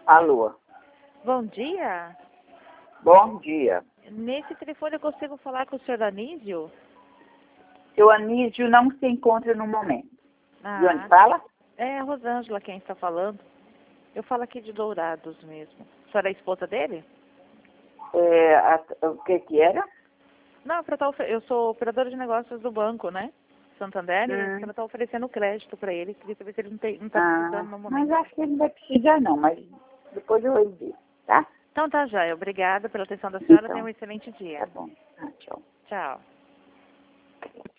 Alô, Bom dia. bom dia. Nesse telefone eu consigo falar com o senhor Anísio? Seu Anísio não se encontra no momento. De onde Ah, fala? é a Rosângela quem está falando. Eu falo aqui de Dourados mesmo. A senhora é a esposa dele? O que que era? Não, eu sou operadora de negócios do banco, né? Santander, e a senhora está oferecendo crédito para ele. Queria saber se ele não está precisando no Mas momento. acho que ele não vai precisar não, mas depois eu vou ver, tá? Então tá, Jaia. Obrigada pela atenção da senhora. Então, Tenha um excelente dia. tá bom. Tchau. Tchau.